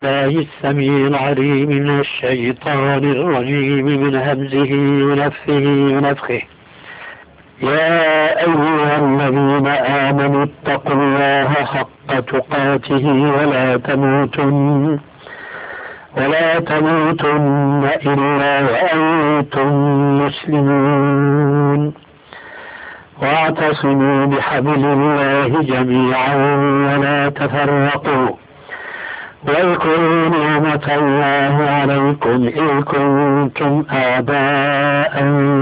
الله السميع العليم من الشيطان الرجيم من همزه ونفثه ونفخه. يا أيها الذين آمنوا اتقوا الله حق تقاته ولا تموتن إلا وأنتم مسلمون، واعتصموا بحبل الله جميعا ولا تفرقوا، واذكروا نعمة الله عليكم إذ كنتم أعداء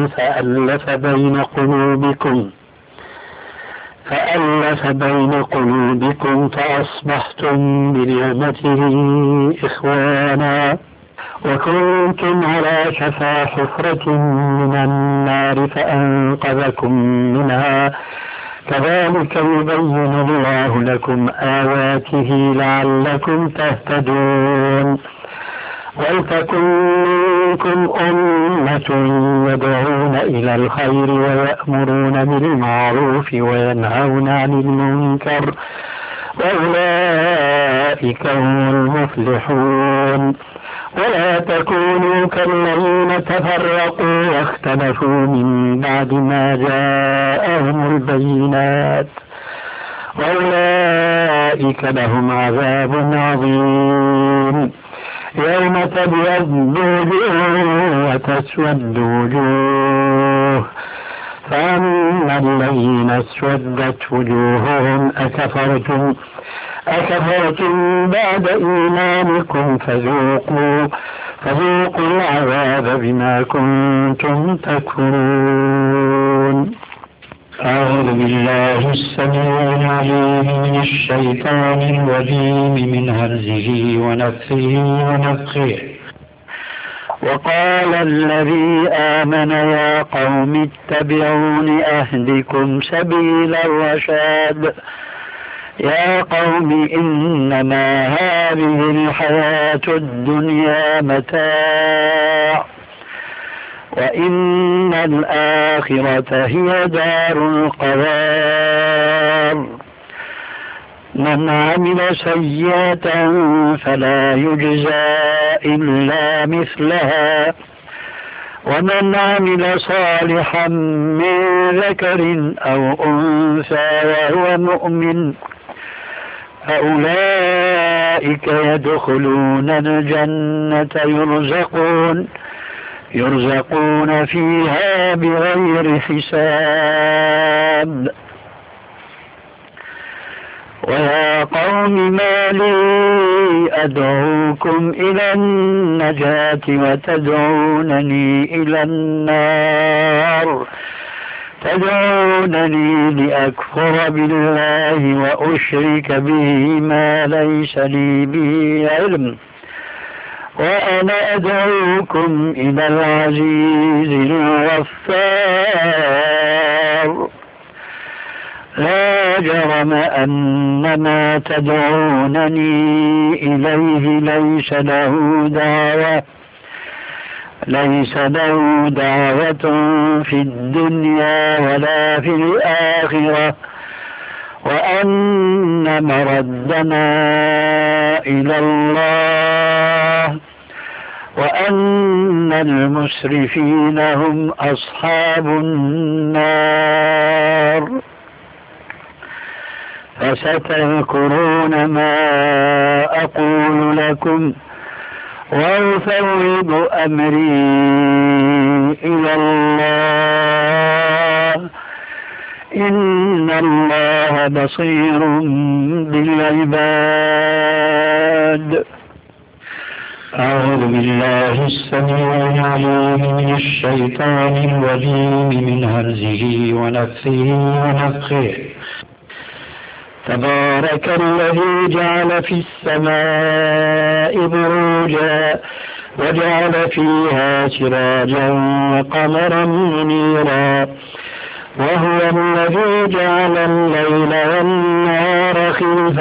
فألف بين قلوبكم فأصبحتم بنعمته إخوانا، وكنتم على شفا حفرة من النار فأنقذكم منها، كذلك يبين الله لكم آياته لعلكم تهتدون. ولتكن منكم أمة يدعون إلى الخير ويأمرون بالمعروف وينهون عن المنكر، وأولئك هم المفلحون. ولا تكونوا كالذين تفرقوا واختلفوا من بعد ما جاءهم البينات، وأولئك لهم عذاب عظيم. يوم تبيض وجوه وتسود وجوه، فأما الذين اسودت وجوههم أكفرتم بعد إيمانكم فذوقوا العذاب بما كنتم تكفرون. أعوذ بالله السميع العليم من الشيطان الرجيم من همزه ونفثه ونفخه. وقال الذي آمن يا قوم اتبعون أهدكم سبيل الرشاد. يا قوم إنما هذه الحياة الدنيا متاع، وإن الآخرة هي دار القرار. من عمل سيئة فلا يجزى إلا مثلها، ومن عمل صالحا من ذكر أو أنثى وهو مؤمن فأولئك يدخلون الجنة يرزقون فيها بغير حساب. ويا قوم ما لي أدعوكم إلى النجاة وتدعونني إلى النار، تدعونني لأكفر بالله وأشرك به ما ليس لي به علم، وأنا أدعوكم إلى العزيز الغفار. لا جرم أن ما تدعونني إليه ليس له دعوة في الدنيا ولا في الآخرة، وأن مردنا إلى الله، وأن المسرفين هم أصحاب النار. فستذكرون ما أقول لكم وأفوض أمري إلى الله، إن الله بصير بالعباد. أعوذ بالله السميع العليم من الشيطان الرجيم من همزه ونفثه ونفخه. تبارك الذي جعل في السماء بروجا وجعل فيها سراجا وقمرا منيرا، وهو الذي جعل الليل والنهار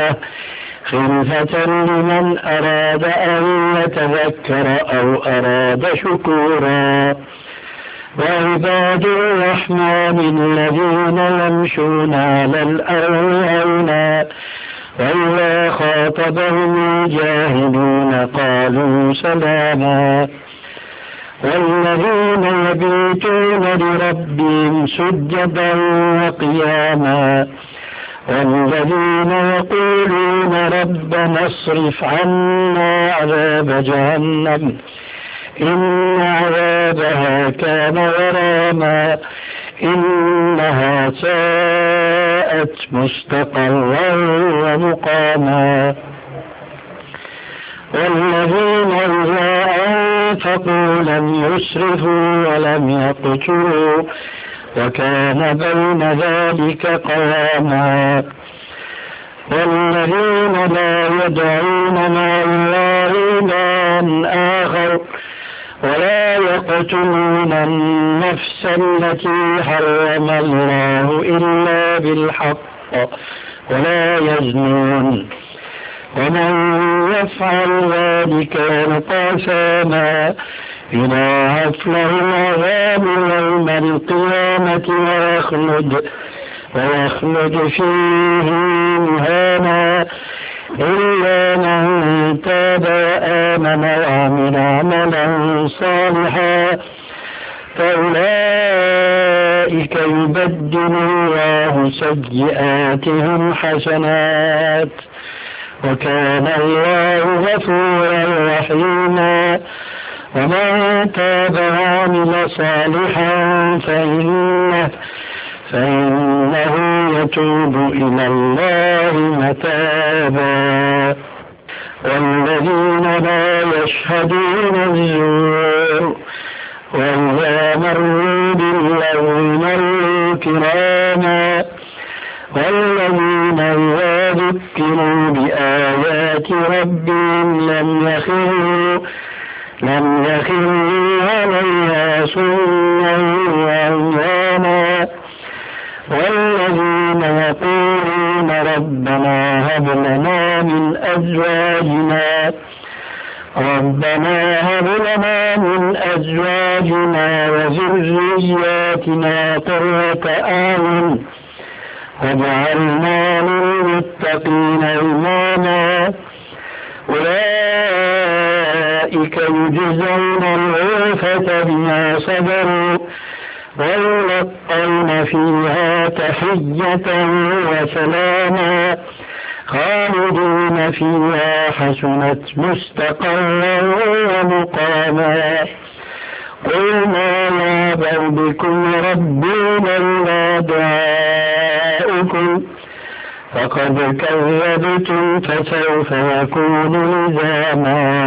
خلفة لمن أراد أن يتذكر أو أراد شكورا. وعباد الرحمن الذين يمشون على الأرض هونا وإذا خاطبهم الجاهلون قالوا سلاما والذين يبيتون لربهم سجدا وقياما والذين يقولون ربنا اصرف عنا عذاب جهنم إن عذابها كان غراما إنها ساءت مستقرا ومقاما والذين إذا أنفقوا لم يسرفوا ولم يقتروا وكان بين ذلك قواما والذين لا يدعون مع الله إلها آخر ولا يقتلون النفس التي حرم الله إلا بالحق ولا يزنون ومن يفعل ذلك يلقى أثاما يضاعف له العذاب يوم القيامة ويخلد فيه مهانا إلا من تاب وآمن وعمل عملا صالحا فأولئك يبدل الله سيئاتهم حسنات وكان الله غفورا رحيما ومن تاب وعمل صالحا فإنه يتوب إلى الله متابا والذين لا يشهدون الزور وإذا مروا باللغو مروا كراما والذين إذا ذكروا بآيات ربهم لم يخروا عليها سما وعميانا والذين يقولون ربنا هب لنا من أزواجنا وذرياتنا قرة أعين واجعلنا للمتقين إماما أولئك يجزون الغرفة بما صبروا ويلقون فيها تحية وسلاما خالدين فيها حسنت مستقرا ومقاما قل ما يعبأ بكم ربي لولا دعاؤكم فقد كذبتم فسوف يكون لزاما